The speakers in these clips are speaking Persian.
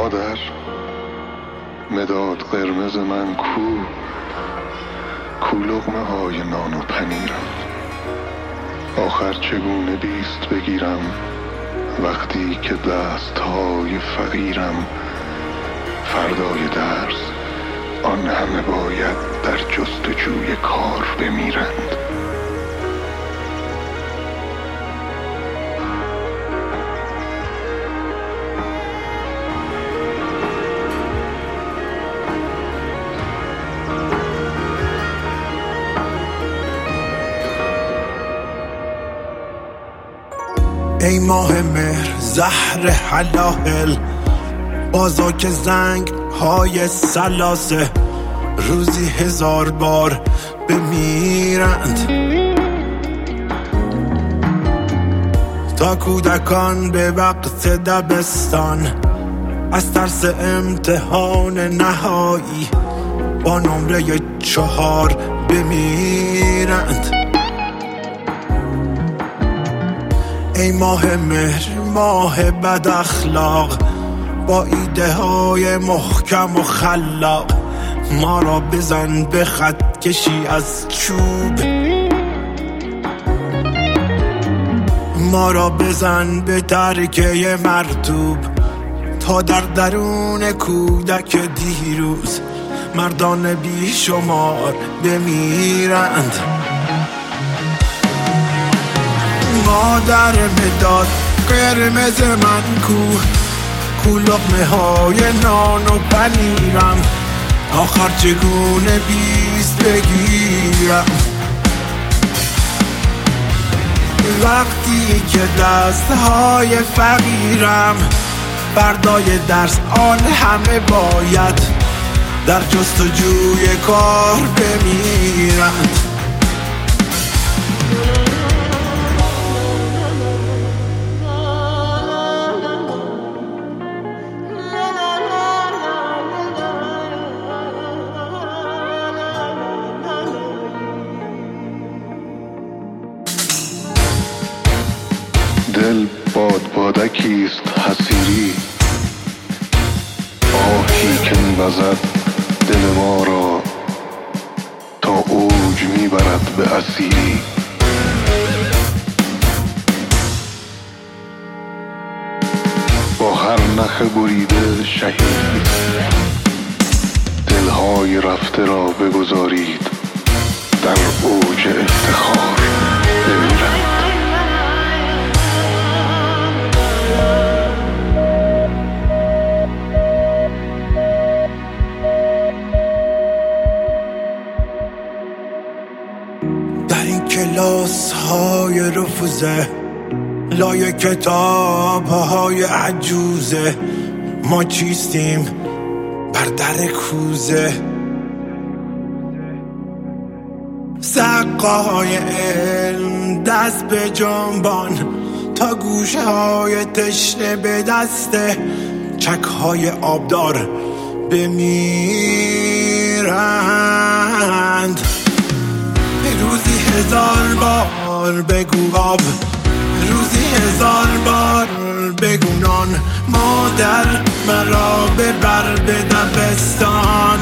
مادر، مداد قرمز من کو لقمه های نان و پنیرم. آخر چگونه بیست بگیرم وقتی که دست های فقیرم. فردای درس آن همه باید در جستجوی کار بمیرند. ای ماه مهر زهر حلاهل، بازاک زنگ های سلاسه، روزی 1000 بار بمیرند. تا کودکان به وقت دبستان از ترس امتحان نهایی با نمره 4 بمیرند. ای ماه مهر ماه بد اخلاق، با ایده های محکم و خلاق، ما را بزن به خط کشی از چوب، ما را بزن به ترکه مرطوب، تا در درون کودک دیروز مردان بیشمار بمیرند. مادر مداد قرمز من کو لقمه های نان و پنیرم. آخر چگونه بیست بگیرم وقتی که دست های فقیرم. فردای درس آن همه باید در جستجوی کار بمیرند. دل بادکیست حسیری، آهی که می‌وزد دل ما را تا اوج میبرد به اسیری. با هر نخ بریده شهید، دلهای رفته را بگذارید در اوج افتخار بمیرند. در این کلاس های رفوزه، لای کتاب های عجوزه، ما چیستیم بر در کوزه. سقاهای علم دست به جنبان، تا گوشه های تشنه به دسته چک های آبدار بمیرند. روزی 1000 بار بگو آب، روزی 1000 بار بگو نان. مادر مرا ببر به دبستان،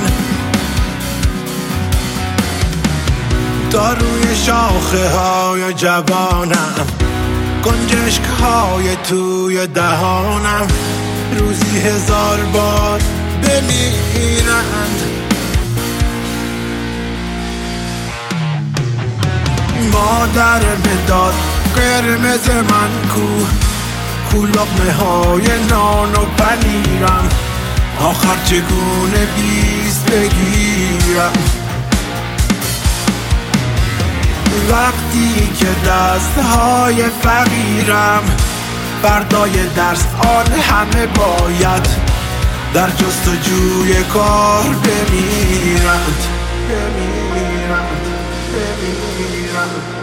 تا روی شاخه های جوانم گنجشک های توی دهانم روزی 1000 بار بمیرند. مادر مداد قرمز من کو لقمه های نان و پنیرم. آخر چگونه بیست بگیرم وقتی که دست های فقیرم. فردای درس آن همه باید در جستجوی کار بمیرند.